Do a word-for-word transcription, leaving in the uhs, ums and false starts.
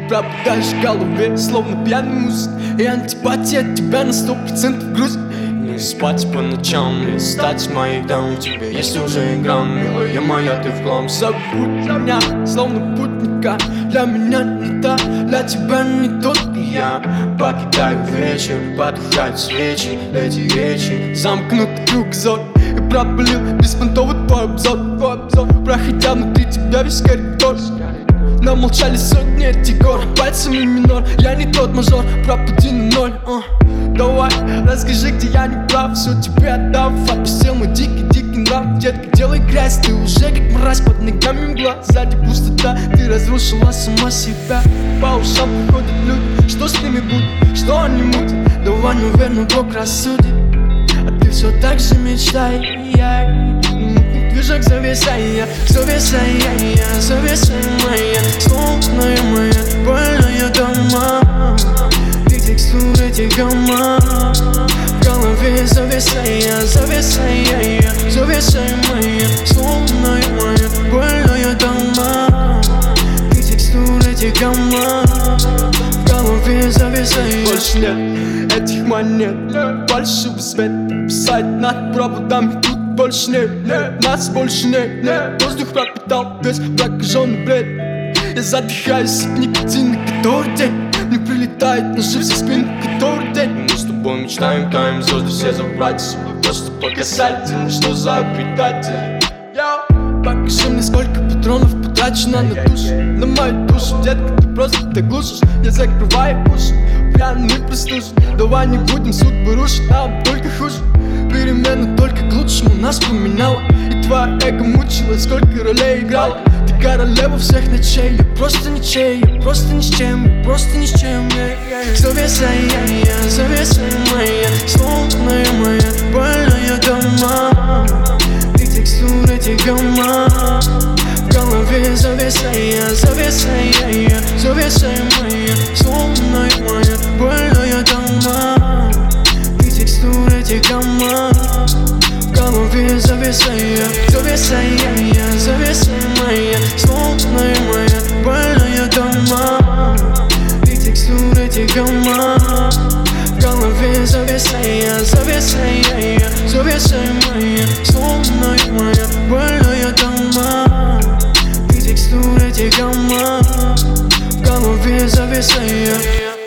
пробудаешь в голове, словно пьяный музык. И антипатия от тебя на сто процентов грузит. Не спать по ночам, не стать с моих дам. У тебя есть уже игра, милая моя, ты в хлам. Забудь меня, словно путника. Для меня не та, для тебя не тот. Я покидаю вечер, потухают свечи. Эти речи замкнутый кругозор. И пропалил беспонтовый твой обзор, твой обзор. Проходя внутри тебя весь коридор. Нам молчали сотни этих гор, пальцами минор. Я не тот мажор, пропади на ноль. uh. Давай, расскажи, где я не прав. Все тебе отдав, отпустил мой дикий-дикий нрав. Детка, делай грязь, ты уже как мразь. Под ногами мгла, сзади пустота. Ты разрушила сама себя. По ушам приходят люди, что с ними будет, что они мутят. Давай, наверное, Бог рассудит. А ты все так же мечтай. Движок зависая, зависая, зависая моя. Словная моя, больная дома. И текстуры этих дома в голове зависая, зависая, зависая моя. Словная моя, больная дома. И текстуры этих дома в голове зависая. Больше нет этих монет, фальшивый свет. Писать над проводами тут больше нет, нет, нас больше нет, нет. Воздух пропитал весь прокаженный бред. Я задыхаюсь от никотина, который день мне прилетает ножи в спину, который день. Мы с тобой мечтаем, таем звезды все забрать. Просто показательно, что за предатель. Покажи мне, сколько патронов потрачено на душу, на мою душу. Детка, ты просто так глушишь. Я закрываю уши, пьяный простужен. Давай не будем судьбы рушить, нам только хуже. Перемена только к лучшему нас поменяла. И твоя эго мучилась, сколько ролей играла. Ты королева всех ночей, я просто ничей. Я просто ни с чем, я просто ни с чем. Зависая, зависая моя, словная моя, больная дома. И текстуры этих дома в голове зависая, зависая, зависая моя, словная моя, больная дома. И текстуры этих дома в голове зависая, зависая, зависая моя, словная моя, больная дома. И текстуры этих дома в голове зависая, зависая, зависая моя, словная моя, больная дома. И текстуры этих дома в голове зависая.